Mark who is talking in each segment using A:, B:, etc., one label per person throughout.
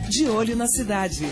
A: de olho na cidade.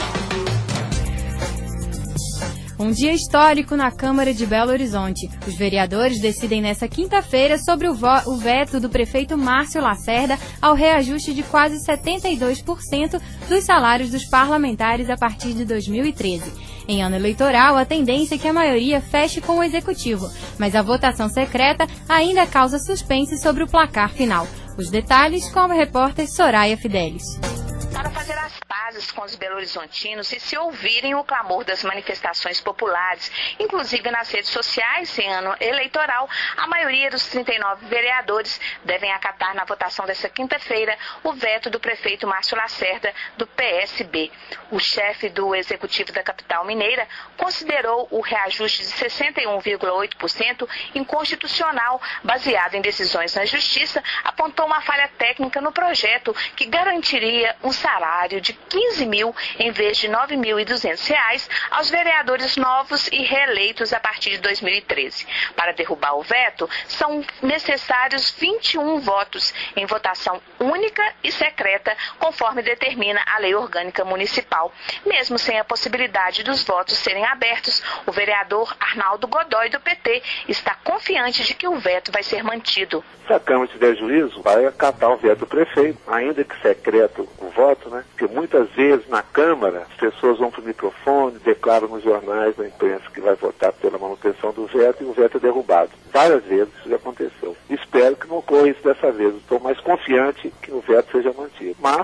B: Um dia histórico na Câmara de Belo Horizonte. Os vereadores decidem nesta quinta-feira sobre o veto do prefeito Márcio Lacerda ao reajuste de quase 72% dos salários dos parlamentares a partir de 2013. Em ano eleitoral, a tendência é que a maioria feche com o executivo, mas a votação secreta ainda causa suspense sobre o placar final. Os detalhes com a repórter Soraya Fidelis.
C: Para fazer as pazes com os belo-horizontinos e se ouvirem o clamor das manifestações populares, inclusive nas redes sociais em ano eleitoral, a maioria dos 39 vereadores devem acatar na votação desta quinta-feira o veto do prefeito Márcio Lacerda, do PSB. O chefe do Executivo da capital mineira considerou o reajuste de 61,8% inconstitucional, baseado em decisões na Justiça, apontou uma falha técnica no projeto que garantiria um salário de R$15.000 em vez de R$9.200 aos vereadores novos e reeleitos a partir de 2013. Para derrubar o veto, são necessários 21 votos em votação única e secreta, conforme determina a Lei Orgânica Municipal. Mesmo sem a possibilidade dos votos serem abertos, o vereador Arnaldo Godoy, do PT, está confiante de que o veto vai ser mantido.
D: Se a Câmara tiver juízo, vai acatar o veto do prefeito, ainda que secreto o voto, né? Porque muitas vezes na Câmara as pessoas vão para o microfone, declaram nos jornais, na imprensa, que vai votar pela manutenção do veto e o veto é derrubado. Várias vezes isso já aconteceu. Espero que não ocorra isso dessa vez. Estou mais confiante que o veto seja mantido. Mas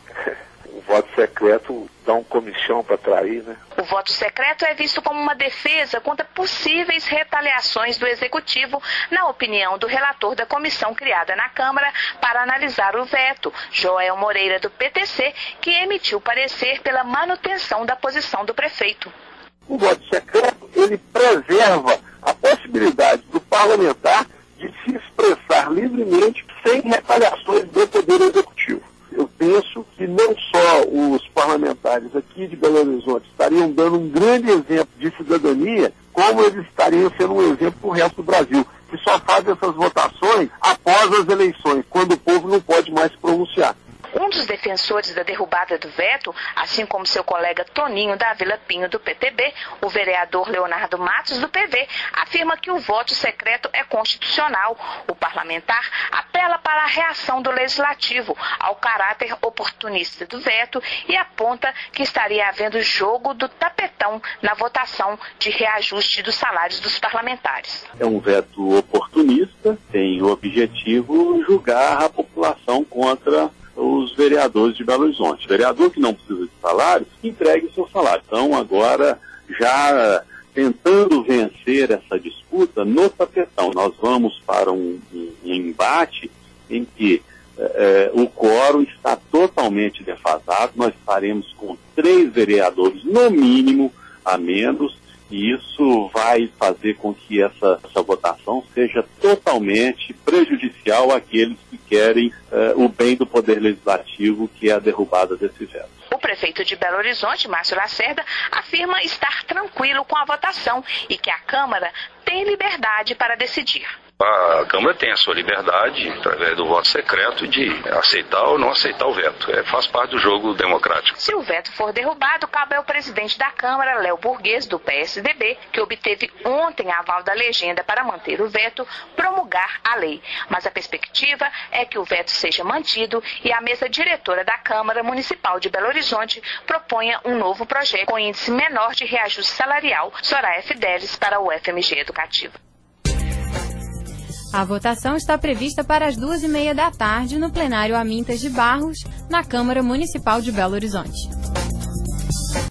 D: o voto secreto dá um comichão para trair, né?
C: O voto secreto é visto como uma defesa contra possíveis retaliações do Executivo, na opinião do relator da comissão criada na Câmara para analisar o veto, Joel Moreira, do PTC, que emitiu parecer pela manutenção da posição do prefeito.
E: O voto secreto, ele preserva a possibilidade do parlamentar de se expressar livremente sem retaliações do Poder Executivo. Eu penso que não só os parlamentares aqui de Belo Horizonte estariam dando um grande exemplo de cidadania, como eles estariam sendo um exemplo para o resto do Brasil, que só fazem essas votações após as eleições, quando o povo não pode mais se pronunciar.
C: Um dos defensores da derrubada do veto, assim como seu colega Toninho da Vila Pinho, do PTB, o vereador Leonardo Matos, do PV, afirma que o voto secreto é constitucional. O parlamentar apela para a reação do Legislativo ao caráter oportunista do veto e aponta que estaria havendo jogo do tapetão na votação de reajuste dos salários dos parlamentares.
F: É um veto oportunista, tem o objetivo julgar a população contra os vereadores de Belo Horizonte. O vereador que não precisa de salário, entregue o seu salário. Então, agora, já tentando vencer essa disputa no tapetão, nós vamos para um embate em que o quórum está totalmente defasado. Nós estaremos com 3 vereadores, no mínimo, a menos, e isso vai fazer com que essa votação seja totalmente prejudicial àqueles que querem o bem do Poder Legislativo, que é a derrubada desse veto.
C: O prefeito de Belo Horizonte, Márcio Lacerda, afirma estar tranquilo com a votação e que a Câmara tem liberdade para decidir.
G: A Câmara tem a sua liberdade, através do voto secreto, de aceitar ou não aceitar o veto. Faz parte do jogo democrático.
C: Se o veto for derrubado, cabe ao presidente da Câmara, Léo Burguês, do PSDB, que obteve ontem aval da legenda para manter o veto, promulgar a lei. Mas a perspectiva é que o veto seja mantido e a mesa diretora da Câmara Municipal de Belo Horizonte proponha um novo projeto com índice menor de reajuste salarial. Soraya Fidelis, para o FMG Educativo.
B: A votação está prevista para as 2h30 da tarde no plenário Amintas de Barros, na Câmara Municipal de Belo Horizonte.